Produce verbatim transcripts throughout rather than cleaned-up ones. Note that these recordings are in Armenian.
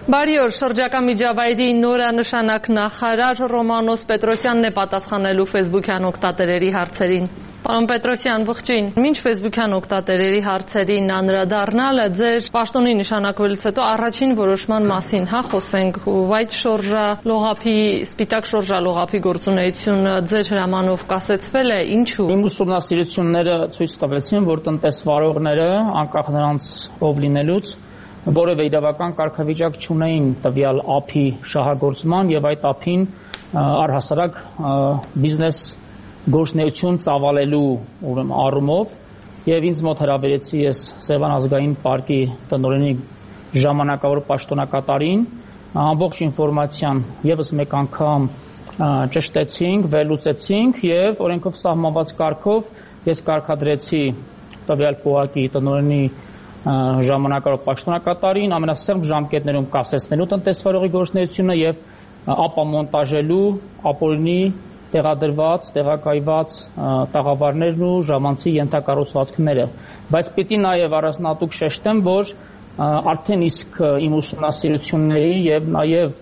Բարի օր, շրջակա միջավայրի նորանշանակ նախարար Ռոմանոս Պետրոսյանն է պատասխանելու ֆեյսբուքյան օգտատերերի հարցերին։ Պարոն Պետրոսյան, ողջույն։ Մինչ ֆեյսբուքյան օգտատերերի հարցերին անդրադառնալը ձեր պաշտոնի նշանակվելուց հետո առաջին որոշման մասին հա խոսենք, white շորժա լողափի, սպիտակ շորժա լողափի գործունեությունը ձեր հրամանով կասեցվել է, ինչու։ Իմ ուսումնասիրությունները ցույց տվեցին, որ տնտեսվարողները անկախ նրանց ով լինելուց որևէ իրավական կարգավիճակ չունեին տվյալ ափի շահագործման եւ այդ ափին առհասարակ բիզնես գործունեություն ծավալելու ուրեմն առումով եւ ինձ մոտ հրավերեցի ես Սևան ազգային պարկի տնօրենի ժամանակավոր պաշտոնակատարին ամբողջ ինֆորմացիան եւս մեկ անգամ ճշտեցինք, վերլուծեցինք եւ օրենքով սահմանված կարգով ես կարգադրեցի տվյալ պոակի տնօրենի ժամանակավոր պաշտոնակատարին ամենասեղմ ժամկետներում կասեցնելու տնտեսվարողի գործունեությունը եւ ապամոնտաժելու ապօրինի տեղադրված, տեղակայված տաղավարներն ու ժամանցի ենթակառուցվածքները, բայց պիտի նաեւ առանձնատուկ շեշտեմ, որ արդեն իսկ իմ ուսումնասիրությունների եւ նաեւ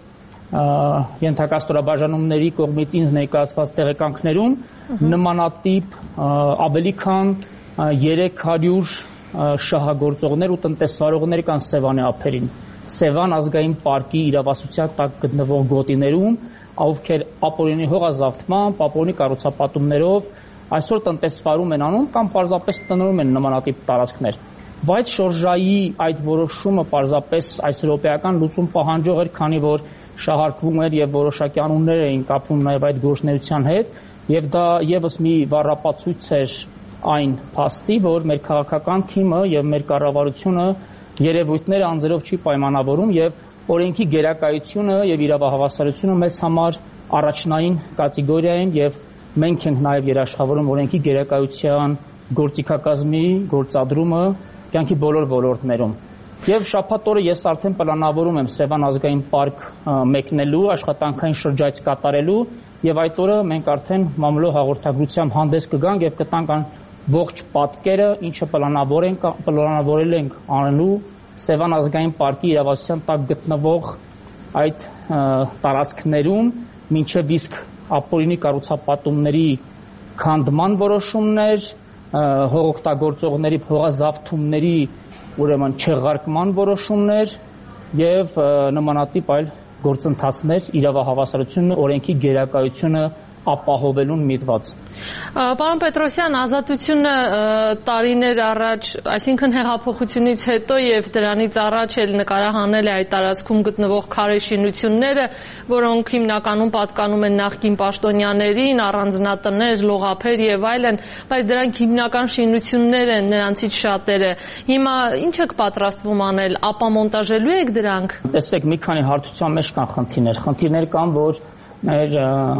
ենթակաստորաբաժանումների կողմից ինձ ներկայացված տեղեկանքներում նմանատիպ ավելի քան երեք հարյուր շահագործողներ ու տնտեսվարողներ կան Սևանի ափերին, Սևան ազգային պարկի իրավասության տակ գտնվող գոտիներում, ովքեր ապօրինի հողազավթման, ապօրինի կառուցապատումներով այսօր տնտեսվարում են անում կամ պարզապես տնորում են նմանատիպ տարածքներ։ White շորժայի այդ որոշումը պարզապես այս եվրոպական լուծում պահանջող էր, քանի որ շահարկվում էր եւ որոշակի անուններ էին կապվում նաեւ այդ գործունեության հետ, եւ դա եւս մի վառապացույց էր այն փաստի, որ մեր քաղաքական թիմը եւ մեր կառավարությունը երևույթները անձերով չի պայմանավորում եւ օրենքի գերակայությունը եւ իրավահավասարությունը մեզ համար առաջնային կատեգորիա են եւ մենք ենք նաեւ երաշխավորում օրենքի գերակայության գործիքակազմի գործադրումը կյանքի բոլոր ոլորտներում։ Եվ շաբաթ օրը ես արդեն պլանավորում եմ Սևան ազգային պարկ մեկնելու, աշխատանքային շրջայց կատարելու եւ այդ օրը մենք արդեն մամլո հաղորդագրությամբ հանդես կգանք եւ կտանք ողջ պատկերը, ինչը պլանավոր ենք, պլանավորել ենք անելու Սևան ազգային պարկի իրավասության տակ գտնվող այդ տարածքներում մինչև իսկ ապօրինի կառուցապատումների քանդման որոշումներ, հողօգտագործողների հողազավթումների ուրեմն չեղարկման որոշումներ եւ նմանատիպ այլ գործընթացներ իրավահավասարությունը, օրենքի գերակայությունը ապահովելուն միտված։ Պարոն Պետրոսյան, ազատությունը տարիներ առաջ, այսինքն հեղափոխությունից հետո եւ դրանից առաջ էլ նկարահանել է այդ տարածքում գտնվող քարե շինությունները, որոնք հիմնականում պատկանում են նախկին պաշտոնյաներին, առանձնատներ, լողափեր եւ այլն, բայց դրանք հիմնական շինություններ են, նրանցից շատերը։ Հիմա ինչ եք պատրաստվում անել, ապամոնտաժելու եք դրանք։ Տեսեք, մի քանի հարթության մեջ կան խնդիրներ, խնդիրներ կան, որ մեր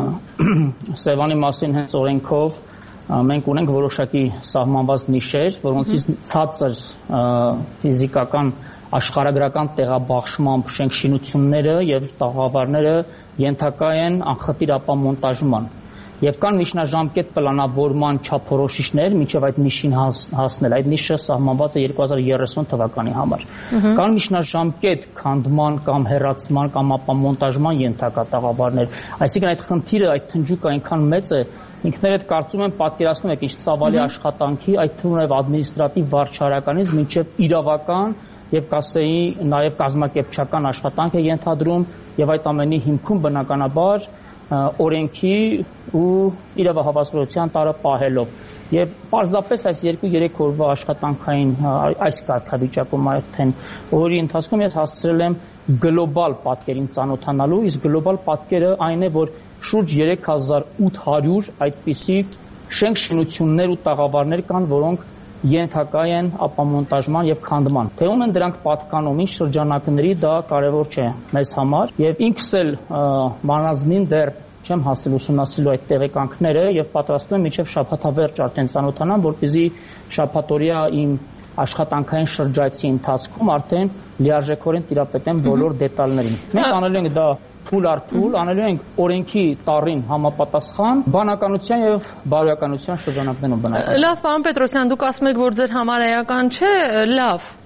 Սևանի մասին հենց օրենքով մենք ունենք որոշակի սահմանված նիշեր, որոնցից ցածր ֆիզիկական աշխարհագրական տեղաբաշխմամբ շենքշինությունները եւ տաղավարները ենթակա են անխտիր ապամոնտաժման եւ կան միջնաժամկետ պլանավորման չափորոշիչներ մինչեւ այդ նիշին հասնել։ Այդ նիշը սահմանված է երկու հազար երեսուն թվականի համար։ Կան միջնաժամկետ քանդման կամ հեռացման կամ ապամոնտաժման ենթակա տաղավարներ։ Այսինքն այդ խնդիրը, այդ թնջուկը այնքան մեծ է, ինքներդ կարծում եմ պատկերացնում եք ինչ ծավալի աշխատանքի, այդ թվում նաև ադմինիստրատիվ վարչարականից մինչև իրավական եւ կասեի նաև կազմակերպչական աշխատանք է ենթադրում եւ այդ ամենի հիմքում բնականաբար օրենքի ու իրավահավասարության տարը պահելով եւ պարզապես այս երկու երեք օրվա աշխատանքային այս կարգավիճակում արդեն օրի ընթացքում ես հասցրել եմ գլոբալ պատկերին ծանոթանալու, իսկ գլոբալ պատկերը այն է, որ շուրջ երեք հազար ութ հարյուր այդպիսի շենք-շինություններ ու տաղավարներ կան, որոնք ենթակա են ապամոնտաժման եւ քանդման։ Թե ում են դրանք պատկանում, ինչ շրջանակների, դա կարեւոր չէ մեզ համար եւ ինքս էլ մանրազնին դեռ չեմ հասել ուսումնասիրելու այդ տեղեկանքները եւ պատրաստվում եմ մինչեւ շաբաթավերջ արդեն ծանոթանամ, որպեսզի շաբաթօրյա իմ աշխատանքային շրջայցի ընթացքում արդեն լիարժեքորեն տիրապետեմ բոլոր դետալներին։ Մենք անելու ենք դա փուլ առ փուլ, անելու ենք օրենքի տառին համապատասխան բանականության եւ բարոյականության շրջանակներում բնական։ Լավ, պարոն Պետրոսյան, դուք ասում եք, որ ձեր համար էական չէ, լավ։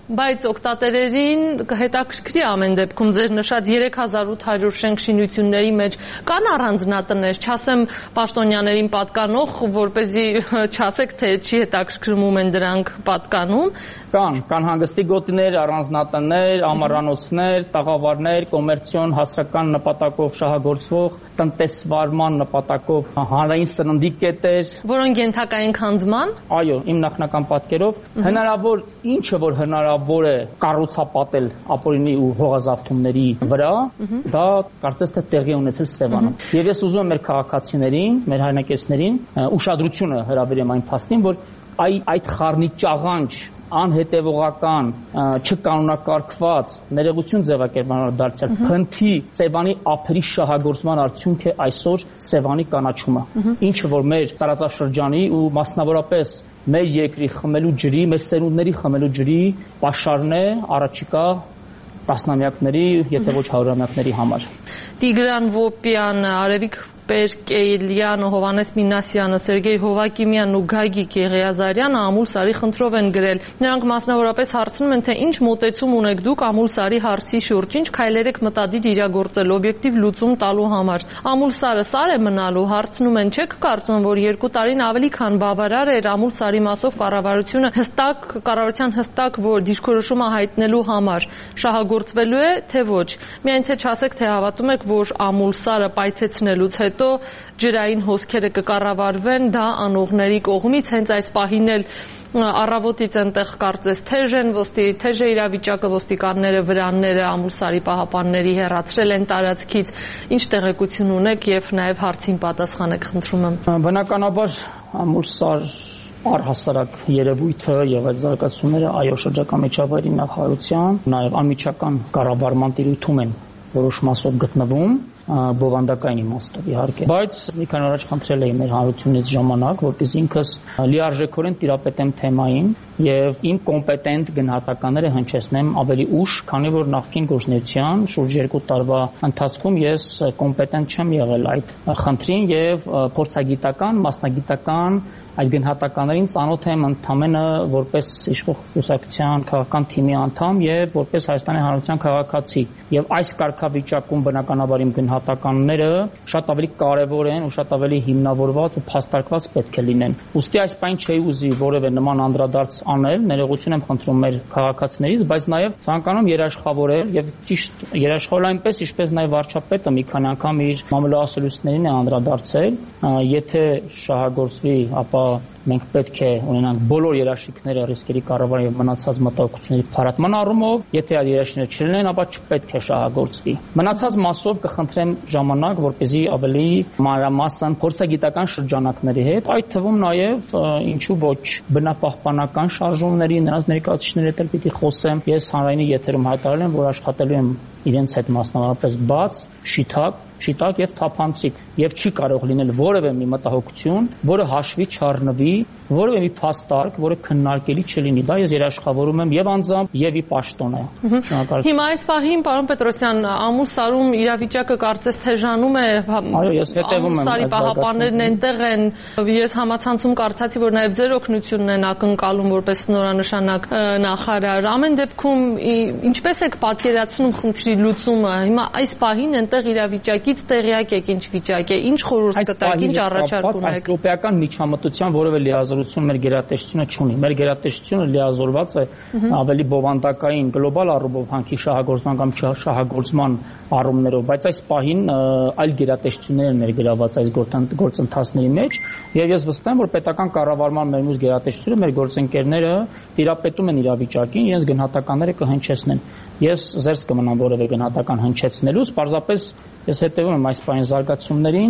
Բայց օգտատերերին հետաքրքրի ամեն դեպքում ձեր նշած երեք հազար ութ հարյուր շենք շինությունների մեջ կան առանձնատներ, չասեմ պաշտոնյաներին պատկանող, որպեսզի չասեք, թե չի հետաքրքրում են դրանք պատկանում։ Կան, կան հանգստի գոտիներ, առանձնատներ, ամառանոցներ, տաղավարներ, կոմերցիոն հասարակական նպատակով շահագործվող, տնտեսվարման նպատակով հանրային սննդի կետեր, որոնք ենթակա են քանդման։ Այո, իմ նախնական պատկերով հնարավոր ինչը որ հնարավոր է կառուցապատել ապօրինի ու հողազավթումների վրա, դա կարծես թե տեղի ունեցել Սևանում։ Եվ ես ուզում եմ մեր քաղաքացիներին, մեր հայրենակիցներին ուշադրությունը հրավիրեմ այն փաստին, որ այդ խառնի ճաղանճ անհետևողական, չկանոնակարգված ներողություն ձևակերպանալ դարձյալ փնթի Սևանի ափերի շահագործման արդյունք է այսօր Սևանի կանաչումը, ինչը որ մեր տարածաշրջանի ու մասնավորապես մեր երկրի խմելու ջրի, մեր սերունդների խմելու ջրի պաշարն է առաջիկա տասնամյակների, եթե ոչ հարյուրամյակների համար։ Տիգրան Վոպյանը, Արևիկ Պերկեյլյանը, Հովանես Մինասյանը, Սերգեյ Հովակիմյանն ու Գագիկ Եղիազարյանը Ամուլսարի խնդրով են գրել։ Նրանք մասնավորապես հարցնում են, թե ինչ մոտեցում ունեք դուք Ամուլսարի հարցի շուրջ, ինչ քայլեր եք մտադիր իրագործել օբյեկտիվ լուծում տալու համար։ Ամուլսարը սար է մնալու, հարցնում են, չեք կարծում, որ երկու տարին ավելի քան բավարար էր Ամուլսարի մասով կառավարությունը հստակ կառավարության հստակ որ դիրքորոշումը հայտնելու համար շահագործվելու է, թե ոչ։ Միայն թե չասեք, թե հավատում եք, որ Ամուլսարը պայթեցնելուց հետո հետո ջրային հոսքերը կկառավարվեն դա անողների կողմից, հենց այս պահին էլ առավոտից այնտեղ կարծես թեժ են, թեժ է իրավիճակը, ոստիկանները վրանները Ամուլսարի պահապանների հեռացրել են տարածքից, ինչ տեղեկություն ունեք եւ նաեւ հարցին պատասխանեք, խնդրում եմ։ Բնականաբար Ամուլսար առհասարակ երևույթը եւ այդ զարգացումները այո շրջակա միջավայրի նախարարության, նաեւ անմիջական կառավարման տիրույթում են որոշ մասով գտնվում բովանդակային իմաստով իհարկե, բայց մի քանի օր առաջ խնդրել էի մեր հանրությունից ժամանակ, որպեսզի ինքս լիարժեքորեն տիրապետեմ թեմային եւ իմ կոմպետենտ գնահատականները հնչեցնեմ ավելի ուշ, քանի որ նախկին գործունեության շուրջ երկու տարվա ընթացքում ես կոմպետենտ չեմ եղել այդ խնդրին եւ փորձագիտական, մասնագիտական այդ գնահատականներին ծանոթ եմ ընդամենը որպես իշխող կուսակցության քաղաքական թիմի անդամ եւ որպես Հայաստանի Հանրության քաղաքացի եւ այս կարգավիճակում բնականաբար իմ գնահատականները շատ ավելի կարեւոր են ու շատ ավելի հիմնավորված ու փաստարկված պետք է լինեն։ Ուստի այս բան չէի ուզի որևէ նման անդրադարձ անել, ներողություն եմ խնդրում մեր քաղաքացիներից, բայց նաեւ ցանկանում երաշխավորել եւ ճիշտ երաշխավորել այնպես, ինչպես նաեւ վարչապետը մի քանի անգամ իր մամուլոասուլիսներին է անդրադարձել, եթե շահագործվի, ապա մենք պետք է ունենանք բոլոր երաշխիքները ռիսկերի կառավարման եւ մնացած մտահոգությունների փարատման առումով, եթե այդ երաշխիքները չլինեն, ապա չպետք է շահագործվի։ Մնացած մասով կխնդրեմ ժամանակ, որպեսզի ավելի մանրամասն փորձագիտական շրջանակների հետ, այդ թվում նաեւ ինչու ոչ բնապահպանական շարժումների, նրանց ներկայացուցիչների հետ պիտի խոսեմ։ Ես հանրայինի եթերում հայտարարել եմ, որ աշխատելու եմ իրենց հետ մասնավորապես բաց, շիտակ, շիտակ եւ թափանցիկ եւ չի կարող լինել որևէ մի մտահոգություն, որը հաշվի չառնվի, որևէ մի փաստարկ, որը քննարկելի չլինի։ Դա ես երաշխավորում եմ եւ անձամբ եւ ի պաշտոնը։ Շնորհակալություն։ Հիմա այս պահին, պարոն Պետրոսյան, Ամուլսարում իրավիճակը կարծես թեժանում է։ Այո, ես հետևում եմ։ Ամուլսարի պահապաններն այնտեղ են։ Ես համացանցում կարդացի, որ նաեւ ձեր օգնությունն են ակնկալում որպես նորանշանակ նախարար։ Ամեն դեպքում ինչպես եք պատկերացնում խնդրի լուծումը։ Հիմա այս պահին այնտեղ իրավիճակից տեղյակ եք ինչ վիճակ է, ինչ խորհուրդ կտաք, ինչ առաջարկ ունեք։ Այս եվրոպական միջամտության որևէ լիազորություն մեր գերատեսչությունը չունի։ Մեր գերատեսչությունը լիազորված է ավելի բովանդակային գլոբալ առումով հանքի շահագործման կամ չշահագործման առումներով, բայց այս պահին այլ գերատեսչություններ են ներգրաված այս գործընթացների մեջ, եւ ես վստահ եմ, որ պետական կառավարման մեր մյուս գերատեսչությունը, մեր գործընկերները տիրապետում են իրավիճակին, իրենց գնահատականները կհնչեցնեն։ Ես զերծ կմնամ որևէ գնահատական հնչեցնելուց, պարզապես ես հետևում եմ այս պահին զարգացումներին,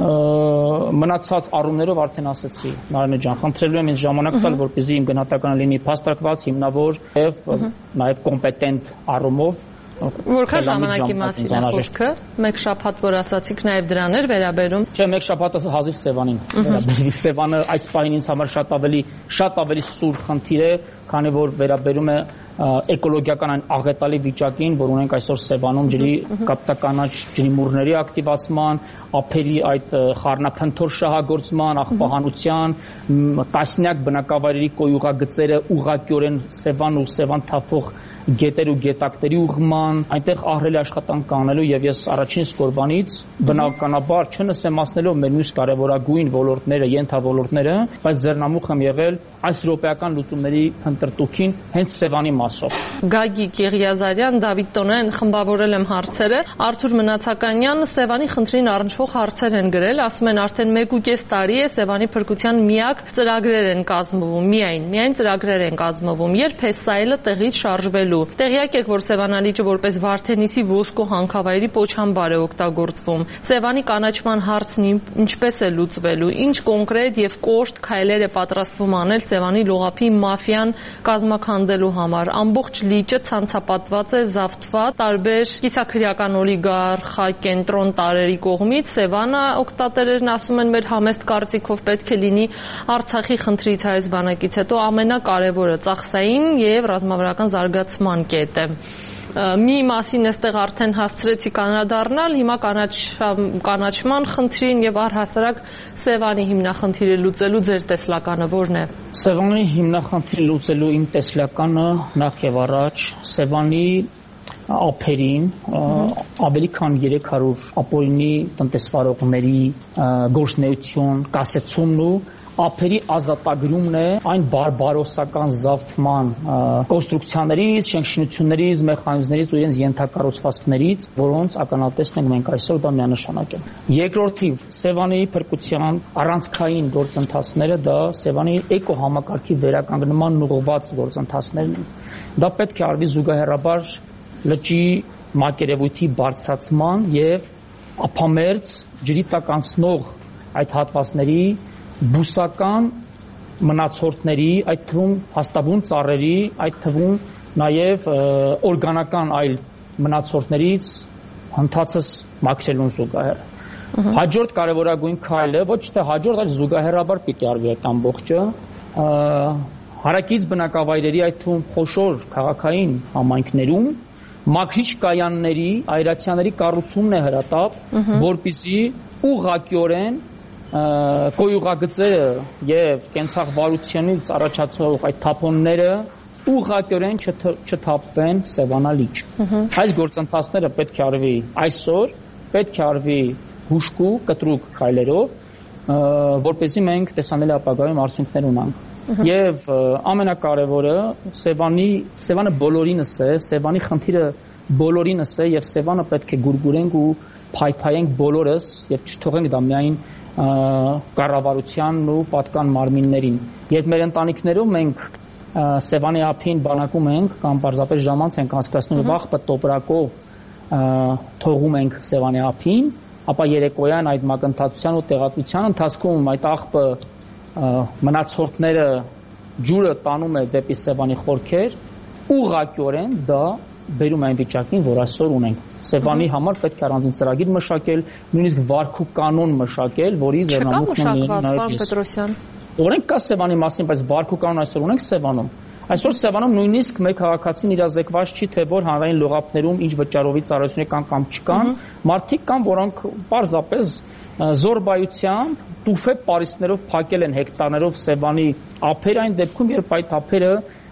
մնացած առումներով արդեն ասացի, Նարինե ջան, խնդրելու եմ ինձ ժամանակ տալ, որպեսզի իմ գնահատականը լինի փաստարկված, հիմնավոր եւ նաեւ կոմպետենտ առումով։ Որքան ժամանակի մասին է խոսքը, մեկ շաբաթ որ ասացիք, նաև դրան էր վերաբերում։ Չէ, մեկ շաբաթը հազիվ Սևանին վերաբերի։ Սևանը այս պահին ինձ համար շատ ավելի շատ ավելի սուր խնդիր է, քանի որ վերաբերում է էկոլոգիական այն աղետալի վիճակին, որ ունենք այսօր Սևանում ջրի կապտականաչ ջրի մուրների ակտիվացման, ափերի այդ խառնափնթոր շահագործման, աղբահանության, տասնյակ բնակավայրերի կոյուղագծերը ուղղակիորեն Սևան ու Սևան թափող գետեր ու գետակների ուղղման, այնտեղ ահռելի աշխատանք կանելու եւ ես առաջին սկորբանից բնականաբար չնսեմացնելով մեր մյուս կարևորագույն ոլորտները, ենթավոլորտները, բայց ձեռնամուխ եմ եղել այս եվրոպական լուծումների փնտրտուքին հենց Սևանի մասով։ Գագիկ Եղիազարյան, Դավիթ Տոնեն, խմբավորել եմ հարցերը։ Արթուր Մնացականյան Սևանի խնդրին առնչվող հարցեր են գրել, ասում են արդեն մեկ ու կես տարի է Սևանի փրկության միակ ծրագրեր են կազմվում, միայն, միայն ծրագրեր են կազմվում, երբ է սայլը տեղից շարժվելու։ Տեղյակ եք, որ Սևանալիճը որպես Վարդենիսի ոսկու հանքավայրի պոչամբար է օգտագործվում։ Սևանի կանաչման հարցն ինչպես է լուծվելու, ինչ կոնկրետ եւ կոշտ քայլեր է պատրաստվում անել Սևանի լողափի մաֆիան կազմաքանդելու համար։ Ամբողջ լիճը ցանցապատված է, զավթված, տարբեր կիսաքրեական օլիգարխակենտրոն տարերի կողմից։ Սևանը օգտատերերն ասում են մեր համեստ կարծիքով պետք է լինի Արցախի խնդրից հայոց բանակից հետո ամենակարևորը ծախսային եւ ռազմավարական զարգացման կետը։ Մի մասին էստեղ արդեն հասցրեցիք անդրադառնալ, հիմա կանաչման խնդրին եւ առհասարակ Սևանի հիմնախնդիրը լուծելու ձեր տեսլականը որն է։ Սևանի հիմնախնդիրը լուծելու իմ տեսլականը նախ եւ առաջ Սևանի ափերին ավելի քան երեք հարյուր ապօրինի տնտեսվարողների գործունեություն կասեցումն ու ափերի ազատագրումն է այն բարբարոսական զավթման կոնստրուկցիաներից, շենքշինություններից, մեխանիզմներից ու իրենց ենթակառուցվածքներից, որոնց ականատեսն ենք մենք այսօր, դա միանշանակ է։ Երկրորդիվ, Սևանի փրկության առանցքային գործընթացները դա Սևանի էկոհամակարգի վերականգնման ուղղված գործընթացներն են։ Դա պետք է արվի զուգահեռաբար լճի մակերևույթի բարձրացման եւ ափամերձ ջրի տակ անցնող այդ հատվածների բուսական մնացորդների, այդ թվում հաստաբուն ծառերի, այդ թվում նաև օրգանական այլ մնացորդներից հնդածս մաքրելուն զուգահեռ։ Հաջորդ կարևորագույն քայլը ոչ թե հաջորդ, այլ զուգահեռաբար պիտի արվի այդ ամբողջը հարակից բնակավայրերի, այդ թվում խոշոր քաղաքային համայնքներում մաքրիչ կայանների, այրացիաների կառուցումն է հրատապ, որպեսզի ուղղակիորեն կոյուղագծերը եւ կենցաղվարությունից առաջացող այդ թափոնները ուղղակիորեն չթափվեն Սևանալիճ։ Այս գործընթացները պետք է արվի այսօր, պետք է արվի հուշկու, կտրուկ քայլերով, որպեսզի մենք տեսանելի ապագայում արդյունքներ ունենանք։ Եվ ամենակարևորը Սևանի Սևանը բոլորինս է, Սևանի խնդիրը բոլորինս է եւ Սևանը պետք է գուրգուրենք ու փայփայենք բոլորս եւ չթողենք դա միայն կառավարությանն ու պատկան մարմիններին։ Երբ մեր ընտանիքներում մենք Սևանի ափին բանակում ենք կամ պարզապես ժամանց ենք անցկացնում եւ աղբը տոպրակով թողում ենք Սևանի ափին, ապա երեկոյան այդ մակընթացության ու տեղատվության ընթացքում այդ աղբը մնացորդները ջուրը տանում է դեպի Սևանի խորքեր, ուղղակիորեն դա բերում այն վիճակին, որ այսօր ունենք։ Սևանի համար պետք է առանձին ծրագիր մշակել, նույնիսկ վարք ու կանոն մշակել, որի ձեռնամուխն ունի։ Օրենք կա Սևանի մասին, բայց վարք ու կանոն այսօր ունենք Սևանում։ Այսօր Սևանում նույնիսկ մեր քաղաքացին իրազեկված չի, թե որ հանրային լողափներում ինչ վճարովի ծառայություններ կան կամ չկան, մարդիկ կան, որոնք պարզապես զորբայությամբ տուֆե պարիսպներով փակել են հեկտարներով Սևանի ափեր այն դեպքում, երբ այդ ափերը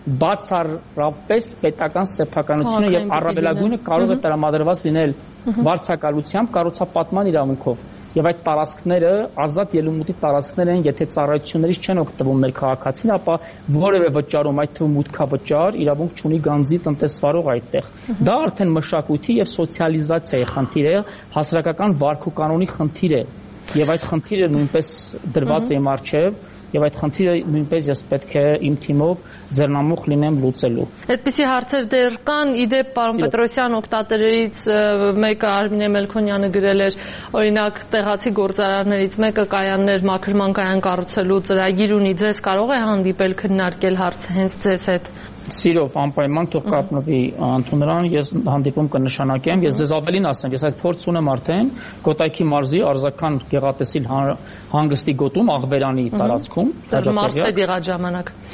բացառապես պետական սեփականությունը եւ առավելագույնը կարող է տրամադրված լինել վարձակալությամբ կառուցապատման իրավունքով եւ այդ տարածքները ազատ ելումուտի տարածքներ են, եթե ծառայություններից չեն օգտվում մեր քաղաքացին, ապա որևէ վճարում, այդ թվում մուտքավճար, իրավունք չունի գանձի տնտեսվարող այդտեղ։ Դա արդեն մշակույթի եւ սոցիալիզացիայի խնդիր է, հասարակական վարք ու կանոնի խնդիր է եւ այդ խնդիրը նույնպես դրված է իմ առջեւ եւ այդ խնդիրը նույնպես ես պետք է իմ թիմով ձեռնամուխ լինեմ լուծելու։ Այդպիսի հարցեր դեռ կան, իդեպ պարոն Պետրոսյան, օգտատերերից մեկը Արմինե Մելքոնյանը գրել էր, օրինակ տեղացի գործարաններից մեկը կայաններ մաքրման կայան կառուցելու ծրագիր ունի, ձեզ կարող է հանդիպել քննարկել հարցը հենց ձեզ հետ։ Սիրով անպայման թող կապնվի ընդունարան, ես հանդիպում կնշանակեմ, ես ձեզ ավելին ասեմ, ես այդ փորձ ունեմ արդեն Կոտայքի մարզի Արզական գեղատեսիլ հանգստի գոտում Աղվերանի տարածքում, Մարզպետ եղած ժամանակ։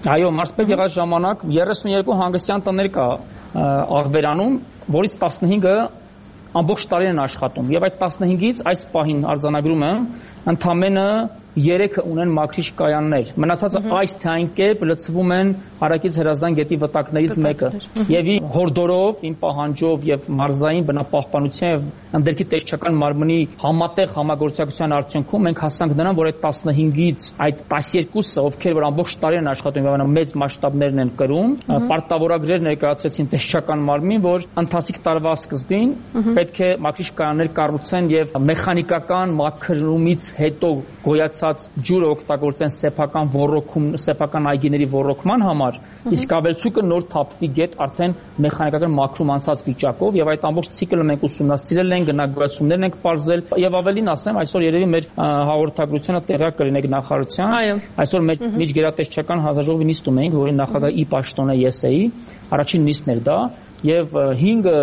Այո, մարզպետ եղած ժամանակ երեսունյոթ հանգստյան տներ կա Աղբերանում, որից տասնհինգը ամբողջ տարին են աշխատում եւ այդ տասնհինգից այս պահին արձանագրում եմ ընդամենը երեքը ունեն մաքրիչ կայաններ։ Մնացածը այս թե այն կերպ լցվում են հարակից Հրազդան գետի վտակներից մեկը։ Եվ ի հորդորով, իմ պահանջով եւ մարզային բնապահպանության եւ ընդերքի տեսչական մարմնի համատեղ համագործակցության արդյունքում մենք հասանք նրան, որ այդ տասնհինգից այդ տասներկուսը, ովքեր որ ամբողջ տարին են աշխատում եւ մեծ մասշտաբներն են կրում, պարտավորագրեր ներկայացրեցին տեսչական մարմին, որ ընթացիկ տարվա սկզբին պետք է մաքրիչ կայաններ կառուցեն եւ մեխանիկական մաքրումից հետո գոյացած ջուրը օգտագործեն սեփական ոռոգում, սեփական այգիների ոռոգման համար, իսկ ավելցուկը նոր թափվի գետ արդեն մեխանիկական մաքրում անցած վիճակով եւ այդ ամբողջ ցիկլը մենք ուսումնասիրել ենք, գնագոյացումներն ենք բարձել եւ ավելին ասեմ, այսօր երևի մեր հաղորդագրությունը տեղյակ կլինեք նախարարության։ Այսօր մեծ միջգերատեսչական հանձնաժողովի նիստում էինք, որի նախագահ ի պաշտոնը ես էի, առաջին նիստն էր դա եւ հինգը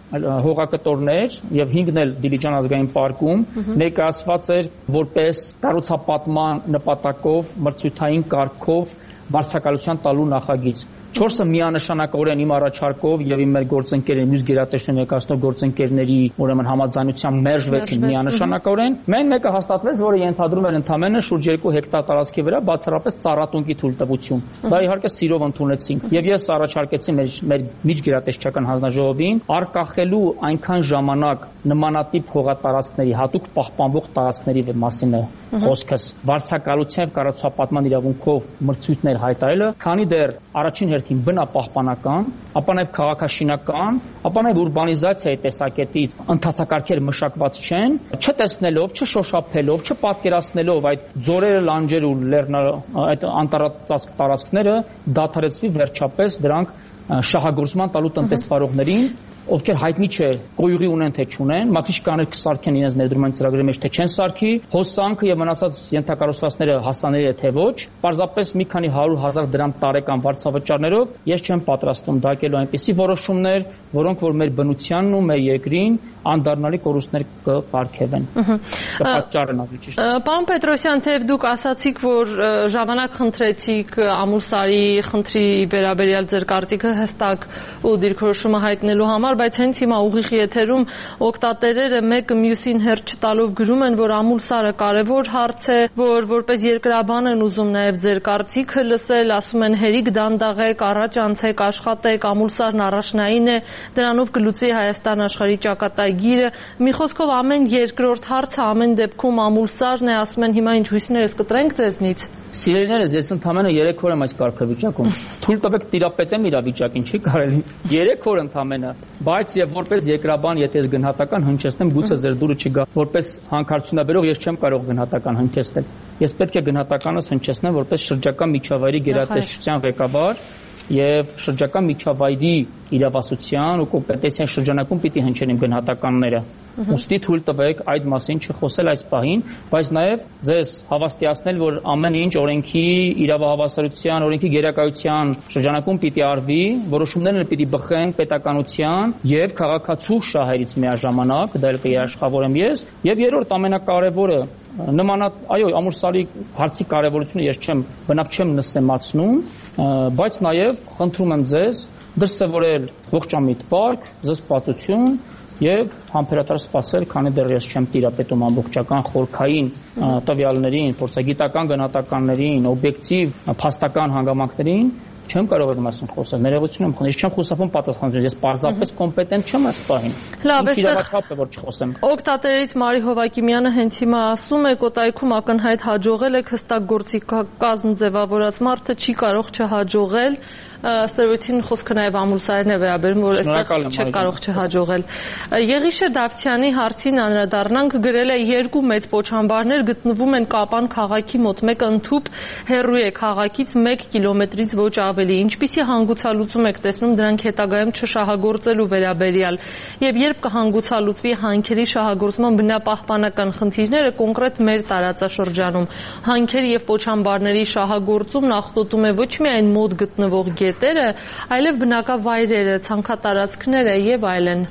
հողակտորներ եւ հինգն էլ Դիլիջան ազգային պարկում ներկայացված էր որպես կառուցապատման նպատակով մրցույթային կարգով վարձակալության տալու նախագիծ։ Չորսը միանշանակորեն իմ առաջարկով եւ իմ մեր գործընկերների մյուս գերատեսչներ ներկայացնող գործընկերների ուրեմն համաձայնությամբ մերժվեցին միանշանակորեն։ Մեն մեկը հաստատվեց, որը ենթադրում էր ընդամենը շուրջ երկու հեկտար տարածքի վրա բացառապես ծառատունկի թույլտվություն։ Դա իհարկե սիրով ընդունեցինք։ Եվ ես առաջարկեցի մեր մեր միջգերատեսչական հանձնաժողովին արկախելու այնքան ժամանակ նմանատիպ հողատարածքների հատուկ պահպանվող տարածքների մասին է խոսքս վարձակալության կառուցապատման իրավունքով մրցույթներ հայտարարելը, քանի դեռ առաջին հերթին բնապահպանական, ապա նաև քաղաքաշինական, ապա նաև ուրբանիզացիայի տեսակետից ընթացակարգեր մշակված չեն, չտեսնելով, չշոշափելով, չպատկերացնելով այդ ձորերը, լանջերը ու լեռները, այդ անտառածածկ տարածքները դադարեցվի վերջապես դրանք շահագործման տալու տնտեսվարողներին, ովքեր հայտնի չէ կոյուղի ունեն թե չունեն, մաքրիչ կաներ կսարքեն իրենց ներդրումային ծրագրերի մեջ թե չեն սարքի, հոսանքը եւ մնացած ենթակառուցվածքները հասանելի է թե ոչ, պարզապես մի քանի հարյուր հազար դրամ տարեկան վարձավճարներով ես չեմ պատրաստվում դակելու այնպիսի որոշումներ, որոնք որ մեր բնությանն ու մեր երկրին անդառնալի կորուստներ կպարգևեն։ Կպատճառեն ավելի ճիշտ։ Պարոն Պետրոսյան, թեև դուք ասացիք, որ ժամանակ խնդրեցիք Ամուլսարի խնդրի վերաբերյալ ձեր կարծիքը հստակ ու դիրքորոշումը հայտնելու համար, բայց հենց հիմա ուղիղ եթերում օգտատերերը մեկը մյուսին հերթ չտալով գրում են, որ Ամուլսարը կարևոր հարց է, որ որպես երկրաբան են ուզում նաև ձեր կարծիքը լսել, ասում են հերիք դանդաղեք, առաջ անցեք, աշխատեք, Ամուլսարն առաջնային է, դրանով կլուծվի Հայաստան աշխարհի ճակատագիրը։ Մի խոսքով ամեն երկրորդ հարցը ամեն դեպքում Ամուլսարն է, ասում են հիմա ինչ հույսներս կտրենք ձեզնից։ Սիրելիներս, ես ընդամենը երեք օր եմ այս կարգավիճակում։ Թույլ տվեք տիրապետեմ իրավիճակին, չի կարելի։ երեք օր ընդամենը, բայց եւ որպես երկրաբան, եթե ես գնահատական հնչեցնեմ, գուցե ձեր դուրը չգա։ Որպես հանքարդյունաբերող ես չեմ կարող գնահատական հնչեցնել։ Ես պետք է գնահատականս հնչեցնեմ որպես շրջակա միջավայրի գերատեսչության ղեկավար եւ շրջակա միջավայրի իրավասության ու կոմպետենցիայի շրջանակում պիտի հնչեն իմ գնահատականները։ Ուստի թույլ տվեք այդ մասին չխոսել այս պահին, բայց նաև ձեզ հավաստիացնել, որ ամեն ինչ օրենքի իրավահավասարության, օրենքի գերակայության շրջանակում պիտի արվի, որոշումներն էլ պիտի բխեն պետականության եւ քաղաքացու շահերից միաժամանակ, դա էլ կերաշխավորեմ ես, եւ երրորդ ամենակարևորը նմանատ, այո, Ամուլսարի հարցի կարևորությունը ես չեմ բնավ չեմ նսեմացնում, բայց նաև խնդրում եմ ձեզ դրսևորել ողջամիտ պարկ, զսպվածություն եւ համբերատար սպասել, քանի դեռ ես չեմ տիրապետում ամբողջական խորքային տվյալներին, փորձագիտական գնահատականներին, օբյեկտիվ փաստական հանգամանքներին, չեմ կարող այդ մասին խոսել։ Ներողություն եմ խնդրում, ես չեմ խուսափում պատասխանատվությունից, ես պարզապես կոմպետենտ չեմ այս պահին։ Լավ, այստեղ որ չխոսեմ։ Օգտատերից Մարի Հովակիմյանը հենց հիմա ասում է, Կոտայքում ակնհայտ հաջողել է հստակ գործիքակազմ ձևավորած մարդը չի կարող չհաջողել։ Ըստ խոսքը նաև Ամուլսարին է վերաբերում, որ այստեղ չի կարող չհաջողել։ Եղիշե Դավթյանի հարցին անդրադառնանք, գրել է երկու մեծ պոչամբարներ գտնվում են Կապան քաղաքի մոտ, մեկը ընդհուպ հեռու է քաղաքից մեկ կիլոմետրից ոչ ավելի։ Ինչպիսի հանգուցալուծում եք տեսնում դրանք հետագայում չշահագործելու վերաբերյալ եւ երբ կհանգուցալուծվի հանքերի շահագործման բնապահպանական խնդիրները կոնկրետ մեր տարածաշրջանում։ Հանքերի եւ պոչամբարների շահագործումն աղտոտում է ոչ միայն մոտ գտնվող գետերը, այլև բնակավայրերը, ցանքատարածքները եւ այլն։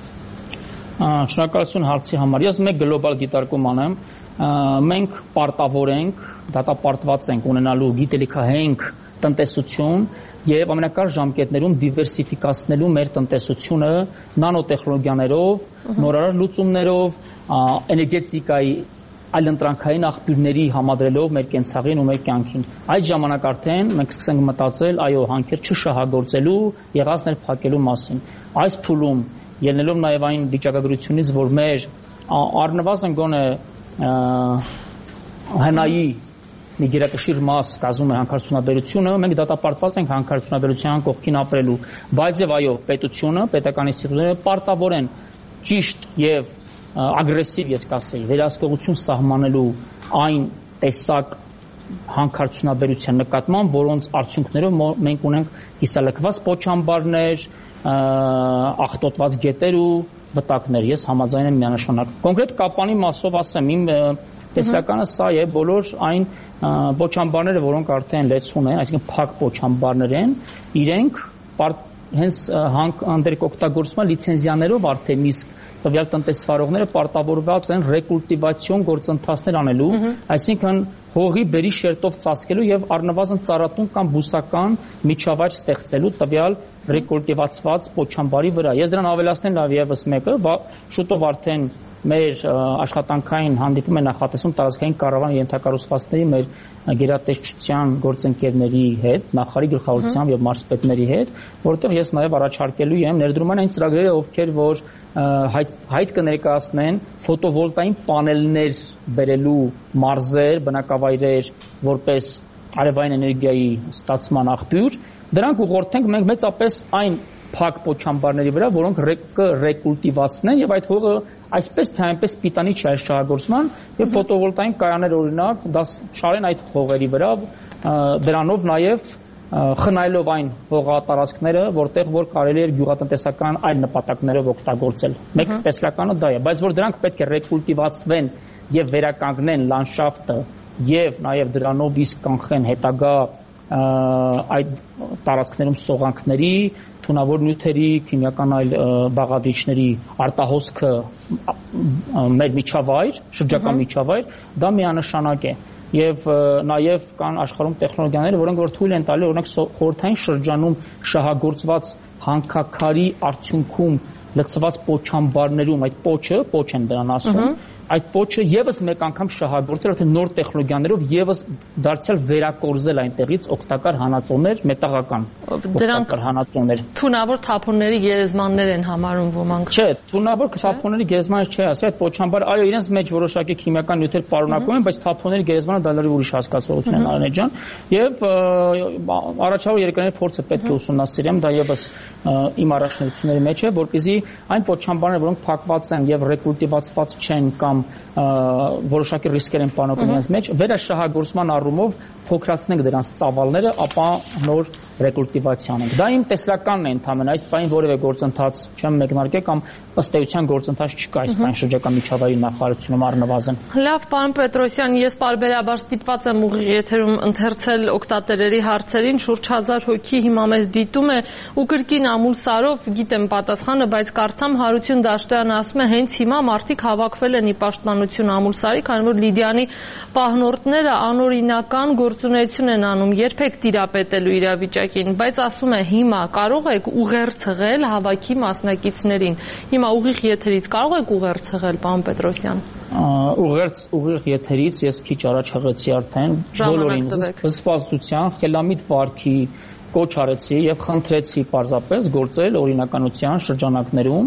Շնորհակալություն հարցի համար։ Ես մեկ գլոբալ դիտարկում անեմ։ Մենք պարտավոր ենք, դատապարտված ենք ունենալու գիտելիքահենք տնտեսություն եւ ամենակարճ ժամկետներում դիվերսիֆիկացնելու մեր տնտեսությունը նանոտեխնոլոգիաներով, նորարար լուծումներով, էներգետիկայի այլընտրանքային աղբյուրների համադրելով մեր կենցաղին ու մեր կյանքին։ Այդ ժամանակ արդեն մենք սկսենք մտածել, այո, հանքեր չշահագործելու, եղածներ փակելու մասին։ Այս փուլում ելնելով նաև այն վիճակագրությունից, որ մեր առնվազն գոնե հնայի մի գերակշիռ մաս կազմում է հանքարդյունաբերությունը, մենք դատապարտված ենք հանքարդյունաբերության կողքին ապրելու, բայց եւ այո, պետությունը, պետական ինստիտուտները պարտավոր են ճիշտ եւ ագրեսիվ, ես կասեի, վերահսկողություն սահմանելու այն տեսակ հանքարդյունաբերության նկատմամբ, որոնց արդյունքներով մենք ունենք կիսալքված պոչամբարներ, աղտոտված գետեր ու վտակներ, ես համաձայն եմ միանշանակ։ Կոնկրետ կապանի մասով ասեմ, իմ տեսլականը սա է, բոլոր այն պոչամբարները, որոնք արդեն լեցուն են, այսինքն փակ պոչամբարներ են, իրենք հենց հանքօգտագործման լիցենզիաներով արդեն իսկ տվյալ տնտեսվարողները պարտավորված են ռեկուլտիվացիոն գործընթացներ անելու, այսինքն հողի բերի շերտով ծածկելու եւ առնվազն ծառատուն կամ բուսական միջավայր ստեղծելու տվյալ ռեկուլտիվացված պոչամբարի վրա։ Ես դրան ավելացնեմ նաեւ եւս մեկը, շուտով արդեն մեր աշխատանքային հանդիպում է նախատեսում տարածքային կառավարման ենթակառուցվածքների մեր գերատեսչության գործընկերների հետ, նախարարի գլխավորությամբ եւ մարզպետների հետ, որտեղ ես նաեւ առաջարկելու եմ ներդրումային այն ծրագրերը, ովքեր որ հայտ, հայտ կներկայացնեն ֆոտովոլտային պանելներ բերելու մարզեր, բնակավայրեր որպես արևային էներգիայի ստացման աղբյուր, դրանք ուղղորդենք մենք մեծապես այն փակ պոչամբարների վրա, որոնք ռեկուլտիվացնեն եւ այդ հողը այսպես թե այնպես պիտանի չի այլ շահագործման եւ ֆոտովոլտային կայաններ օրինակ դա շարեն այդ հողերի վրա, դրանով նաեւ խնայելով այն հողատարածքները, որտեղ որ կարելի է գյուղատնտեսական այլ նպատակներով օգտագործել։ Մեկ տեսլականը դա է, բայց որ դրանք պետք է ռեկուլտիվացվեն եւ վերականգնեն լանդշաֆտը եւ նաեւ դրանով իսկ կանխեն հետագա այդ տարածքներում սողանքների, թունավոր նյութերի, քիմիական այլ բաղադրիչների արտահոսքը մեր միջավայր, շրջակա միջավայր, դա միանշանակ է։ Եվ նաև կան աշխարհում տեխնոլոգիաներ, որոնք որ թույլ են տալի օրինակ խորհրդային շրջանում շահագործված հանքաքարի արդյունքում լցված պոչամբարներում այդ պոչը, պոչ են դրան ասում, այդ պոչը եւս մեկ անգամ շահագործել արդեն նոր տեխնոլոգիաներով եւս դարձյալ վերակորզել այնտեղից օգտակար հանածոներ, մետաղական օգտակար հանածոներ։ Թունավոր թափոնների գերեզմաններ են համարում ոմանք։ Չէ, թունավոր թափոնների գերեզմանը չէ, ասի այդ պոչամբար, այո, իրենց մեջ որոշակի քիմիական նյութեր պարունակում են, բայց թափոնների գերեզմանը դա լրիվ ուրիշ հասկացողություն է, Արենե ջան, եւ առաջավոր երկրների փորձը պետք է ուսումնասիրեմ, դա եւս իմ առաջնությունների մեջ է, որպեսզի այն պոչամբարները, որոնք փակված են եւ ռեկուլտիվացված չեն կամ որոշակի ռիսկեր են պարունակում իրենց մեջ, վերաշահագործման առումով փոքրացնենք դրանց ծավալները, ապա նոր ռեկուլտիվացիա անենք։ Դա իմ տեսլականն է ընդհանրապես, այս բանի որևէ գործընթաց չեմ մեկնարկել կամ ըստ էության գործընթաց չկա այս բանի շրջակա միջավայրի նախարարությունում առնվազն։ Լավ, պարոն Պետրոսյան, ես պարբերաբար ստիպված եմ ուղիղ եթերում ընթերցել օգտատերերի հարցերին, շուրջ հազար հոգի հիմա մեզ դիտում է ու կրկին ամուլ սարով գիտեմ պատասխանը, բայց կարդամ Հարություն Դաշտյանը ասում է հենց հիմա մարդիկ հավաքվել են ի պաշտպանություն ամուլ սարի, քանի որ Լիդիանի պահնորդները անօրինական գործունեություն են անում, երբեք տիրապետելու իրավիճակին, բայց ասում է հիմա կարող եք ուղերձղել հավաքի մասնակիցներին։ Հիմա ուղիղ եթերից կարող եք ուղերձղել, պարոն Պետրոսյան։ Ուղերձ ուղիղ եթերից ես քիչ առաջ հղեցի արդեն բոլորին զսպվածության, խելամիտ վարքի կոչ արեցի եւ խնդրեցի պարզապես գործել օրինականության շրջանակներում,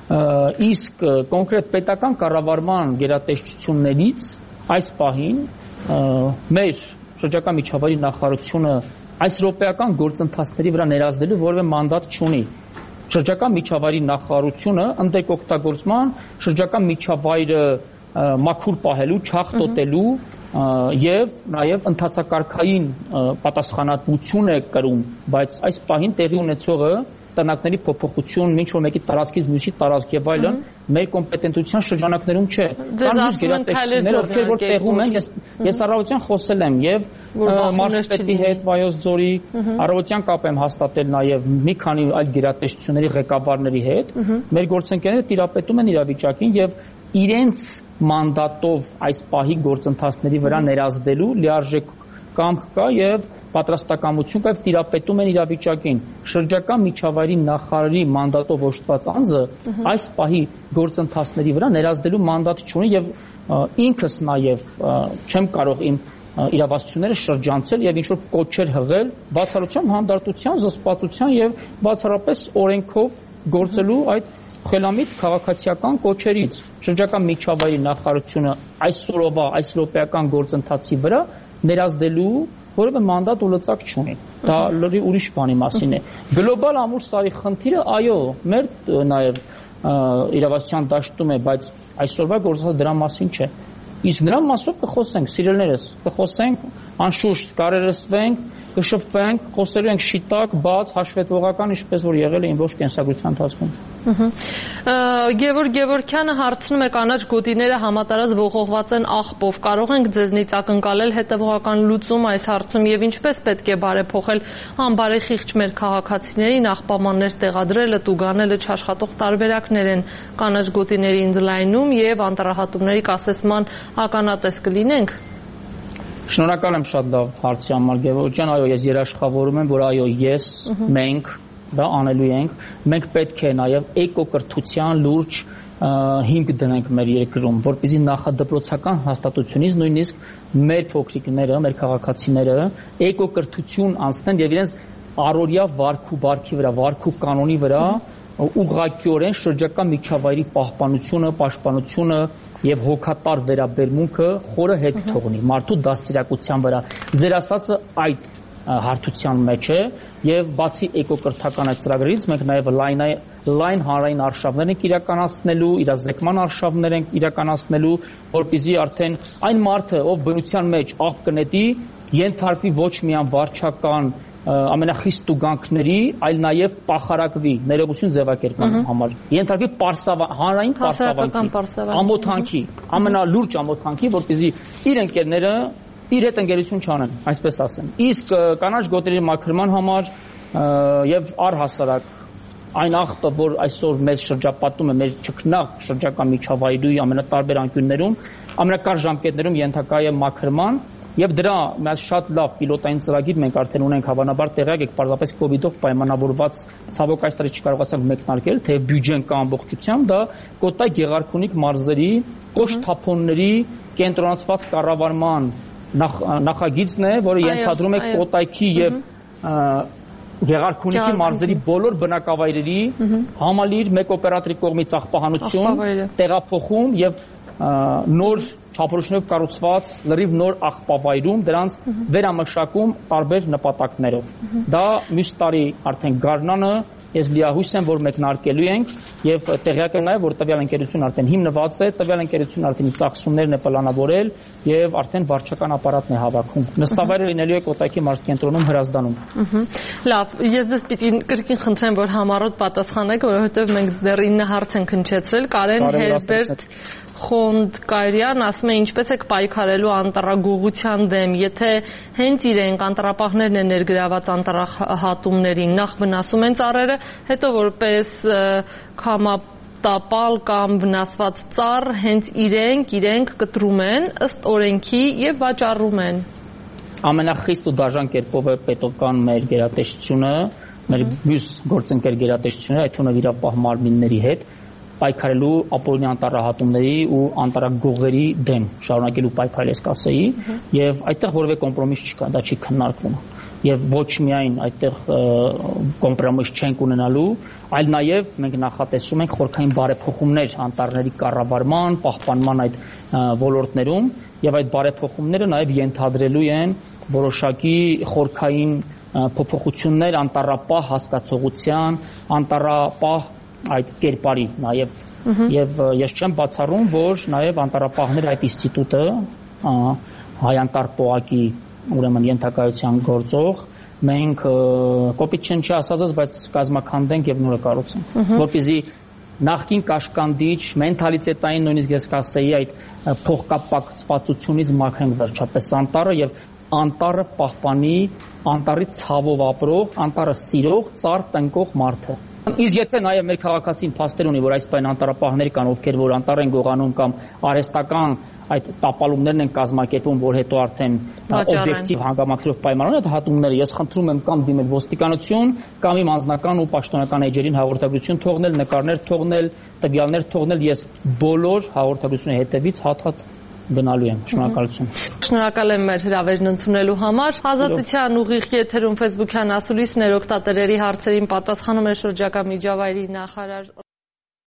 իսկ կոնկրետ պետական կառավարման գերատեսչություններից այս պահին մեր շրջակա միջավայրի նախարարությունը այս ռոպեական գործընթացների վրա ներազդելու որևէ մանդատ չունի։ Շրջակա միջավայրի նախարարությունը ընդդեմ օգտագործման շրջակա միջավայրը մաքուր պահելու, չախտոտելու եւ նաեւ ընդհանցակարգային պատասխանատվություն է կրում, բայց այս պահին տեղի ունեցողը տնակների փոփոխություն, ինչ որ մեկի տարածքից մյուսի տարածք եւ այլն մեր կոմպետենտության շրջանակներում չէ։ Կան ուրիշ գերատեսչություններ, ովքեր որ տեղում են, ես ես առավոտյան խոսել եմ եւ մարզպետի հետ, Վայոց ձորի, առավոտյան կապ եմ հաստատել նաեւ մի քանի այլ գերատեսչությունների ղեկավարների հետ։ Մեր գործընկերները տիրապետում են իրավիճակին եւ իրենց մանդատով այս պահի գործընթացների վրա ներազդելու լիարժեք կամք կա եւ պատրաստակամություն կա եւ տիրապետում են իրավիճակին։ Շրջակա միջավայրի նախարարի մանդատով օժտված անձը այս պահի գործընթացների վրա ներազդելու մանդատ չունի եւ ինքս նաեւ չեմ կարող իմ իրավասությունները շրջանցել եւ ինչ որ կոչեր հղել բացառությամբ հանդարտության, զսպվածության եւ բացառապես օրենքով գործելու այդ խելամիտ քաղաքացիական կոչերից։ Շրջակա միջավայրի նախարարությունը այսօրվա այս րոպեական գործընթացի վրա ներազդելու որևէ մանդատ ու լծակ չունի։ Դա լրի ուրիշ բանի մասին է։ Գլոբալ ամուր սարի խնդիրը, այո, մեր նաև իրավասության դաշտում է, բայց այսօրվա գործընթացը դրա մասին չէ։ Իսկ դրա մասով կխոսենք, սիրելիներս, կխոսենք, անշուշտ կարերսվենք, կշփվենք, խոսելու ենք շիտակ, բաց, հաշվետվողական, ինչպես որ եղել է իմ ողջ կենսագրության ընթացքում։ Գևորգ Գևորգյանը հարցնում է կանաչ գոտիները համատարած ողողված են աղբով, կարող ենք ձեզնից ակնկալել հետևողական լուծում այս հարցում եւ ինչպես պետք է բարեփոխել անբարեխիղճ մեր քաղաքացիներին, աղբամաններ տեղադրելը, տուգանելը չաշխատող տարբերակներ են կանաչ գոտիների ընդլայնում եւ անտառահատումների կասեցման ականատես կլինենք։ Շնորհակալ եմ շատ լավ հարցի համար Գևորգ ջան, այո, ես երաշխավորում եմ, որ այո, ես, մենք դա անելու ենք, մենք պետք է նաև էկոկրթության լուրջ հիմք դնենք մեր երկրում, որպեսզի նախադպրոցական հաստատությունից նույնիսկ մեր փոքրիկները, մեր քաղաքացիները էկոկրթություն անցնեն եւ իրենց առօրյա վարքու բարքի վրա, վարքու կանոնի վրա ուղղակիորեն շրջակա միջավայրի պահպանությունը, պաշտպանությունը եւ հոգատար վերաբերմունքը խորը հետ թողնի մարդու դաստիարակության վրա։ Ձեր ասածը այդ հարթության մեջ է եւ բացի էկոկրթական այդ ծրագրից մենք նաեւ լայն լայն հանրային արշավներ ենք իրականացնելու, իրազեկման արշավներ ենք իրականացնելու, որպեսզի արդեն այն մարդը, ով բնության մեջ աղբ կնետի, ենթարկվի ոչ միայն վարչական ամենախիստ տուգանքների, այլ նաեւ պախարակվի ներողություն ձևակերպման համար։ Ենթարկվի պարսավա հանրային պարսավանքի, ամոթանքի, ամենալուրջ ամոթանքի, որպեսզի իր ընկերները իր հետ ընկերություն չանեն, այսպես ասեմ։ Իսկ կանաչ գոտիների մաքրման համար եւ առհասարակ այն աղբը, որ այսօր մեզ շրջապատում է, մեր ճգնաղ շրջակա միջավայրի ամենատարբեր անկյուններում, ամենակարճ ժամկետներում ենթակա է մաքրման եւ դրա մեծ շատ լավ պիլոտային ծրագիր մենք արդեն ունենք, հավանաբար տեղյակ եք, պարզապես կոവിഡ്ով պայմանավորված ցավոք այս տարի չկարողացանք մեկնարկել, թե բյուջեն կա ամբողջությամբ, դա Կոտայ Գեղարքունիք մարզերի կոշտ թափոնների կենտրոնացված կառավարման նախագիծն է, որը ենթադրում է Կոտայքի եւ Գեղարքունիքի մարզերի բոլոր բնակավայրերի համալիր մեկ օպերատորի կողմից աղբահանություն, տեղափոխում եւ նոր չափորոշներով կառուցված լրիվ նոր աղբավայրում դրանց վերամշակում տարբեր նպատակներով։ Դա մյուս տարի արդեն գարնանը ես լիահույս եմ, որ մեկնարկելու ենք եւ տեղյակ եմ նաեւ, որ տվյալ ընկերություն արդեն հիմնված է, տվյալ ընկերությունը արդեն ծախսումներն է պլանավորել եւ արդեն վարչական ապարատն է հավաքում։ Նստավայրը լինելու է Կոտայքի մարզկենտրոնում Հրազդանում։ Լավ, ես դες պիտի կրկին խնդրեմ, որ համառոտ պատասխանեք, որովհետեւ մենք դեռ ինը հարց ենք հնչեցրել։ Կարեն Հերբերտ Խոնդկարյան ասում է ինչպես եք պայքարելու անտառագողության դեմ, եթե հենց իրենք անտառապահներն են ներգրաված անտառահատումներին, նախ վնասում են ծառերը, հետո որպես քամատապալ կամ վնասված ծառ հենց իրենք իրենք կտրում են ըստ օրենքի եւ վաճառում են։ Ամենախիստ ու դաժան կերպով է պետական մեր գերատեսչությունը, մեր մյուս գործընկեր գերատեսչությունը, այդ թվում է իրապահ մարմինների հետ պայքարելու ապօրինի անտառահատումների ու անտառագողերի դեմ շարունակելու պայքարել ես կասեի եւ այդտեղ որևէ կոմպրոմիս չկա, դա չի քննարկվում եւ ոչ միայն այդտեղ կոմպրոմիս չենք ունենալու, այլ նաեւ մենք նախատեսում ենք խորքային բարեփոխումներ անտառների կառավարման, պահպանման այդ ոլորտներում եւ այդ բարեփոխումները նաեւ ենթադրելու են որոշակի խորքային փոփոխություններ անտառապահ հասկացողության, անտառապահ այդ կերպարի նաև եւ ես չեմ բացառում, որ նաև անտառապահներ այդ ինստիտուտը հայ անտառպողակի ուրեմն ենթակայության գործող մենք կոպիտ չեն չի ասածս, բայց կազմակերպենք եւ նորը կառուցենք, որպեսզի նախքին կաշկանդիչ մենթալիտետային նույնիսկ ես կասեի այդ փոխկապակցվածությունից մաքրենք վերջապես անտառը եւ անտառը պահպանի անտառի ցավով ապրող, անտառը սիրող, ծառ տնկող մարդը։ Իսկ եթե նաև մեր քաղաքացին փաստեր ունի, որ այս պայն անտարապահներ կան, ովքեր որ անտառ են գողանում կամ արհեստական այդ տապալումներն են կազմակերպում, որ հետո արդեն օբյեկտիվ հանգամանքներով պայմանավորված այդ հատումները, ես խնդրում եմ կամ դիմել ոստիկանություն, կամ իմ անձնական ու պաշտոնական էջերին հաղորդագրություն թողնել, նկարներ թողնել, տվյալներ թողնել, ես բոլոր հաղորդագրությունների հետևից հատ-հատ գնալու եմ։ Շնորհակալություն։ Շնորհակալ եմ մեր հրավերն ընդունելու համար։ Ազատության ուղիղ եթերում Facebook-յան ասուլիսներ օգտատերերի հարցերին պատասխանում է շրջակա միջավայրի նախարար